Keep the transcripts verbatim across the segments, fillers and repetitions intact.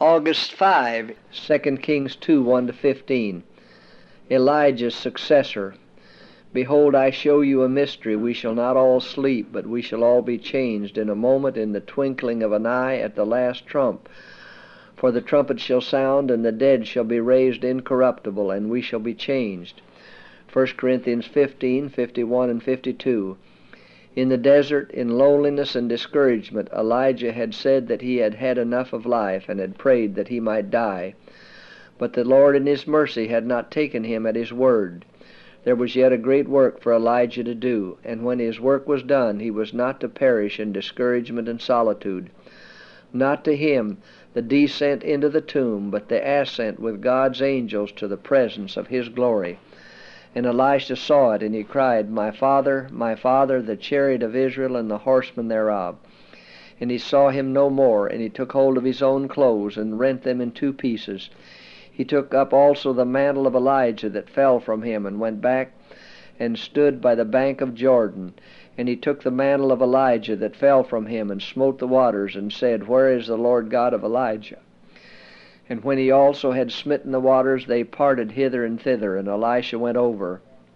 August fifth, Second Kings two, one to fifteen. Elijah's successor. Behold, I show you a mystery. We shall not all sleep, but we shall all be changed in a moment, in the twinkling of an eye, at the last trump. For the trumpet shall sound, and the dead shall be raised incorruptible, and we shall be changed. First Corinthians fifteen, fifty-one and fifty-two. In the desert, in loneliness and discouragement, Elijah had said that he had had enough of life, and had prayed that he might die. But the Lord in his mercy had not taken him at his word. There was yet a great work for Elijah to do, and when his work was done, he was not to perish in discouragement and solitude. Not to him the descent into the tomb, but the ascent with God's angels to the presence of his glory. And Elisha saw it, and he cried, My father, my father, the chariot of Israel and the horsemen thereof. And he saw him no more, and he took hold of his own clothes, and rent them in two pieces. He took up also the mantle of Elijah that fell from him, and went back and stood by the bank of Jordan. And he took the mantle of Elijah that fell from him, and smote the waters, and said, Where is the Lord God of Elijah? And when he also had smitten the waters, they parted hither and thither, and Elisha went over.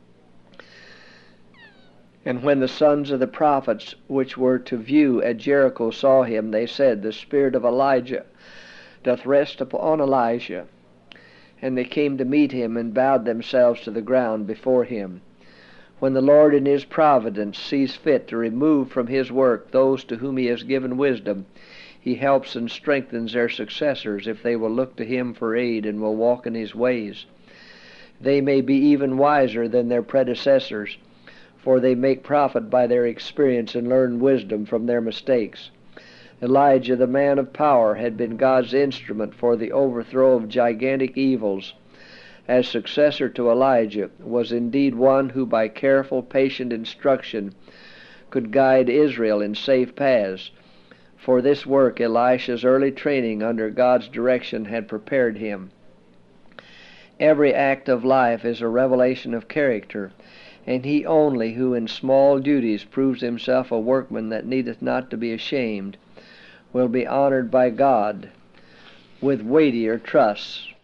And when the sons of the prophets which were to view at Jericho saw him, they said, The spirit of Elijah doth rest upon Elisha. And they came to meet him, and bowed themselves to the ground before him. When the Lord in his providence sees fit to remove from his work those to whom he has given wisdom, he helps and strengthens their successors if they will look to him for aid and will walk in his ways. They may be even wiser than their predecessors, for they make profit by their experience and learn wisdom from their mistakes. Elijah, the man of power, had been God's instrument for the overthrow of gigantic evils. As successor to Elijah, was indeed one who by careful, patient instruction could guide Israel in safe paths. For this work, Elisha's early training under God's direction had prepared him. Every act of life is a revelation of character, and he only who in small duties proves himself a workman that needeth not to be ashamed will be honored by God with weightier trusts.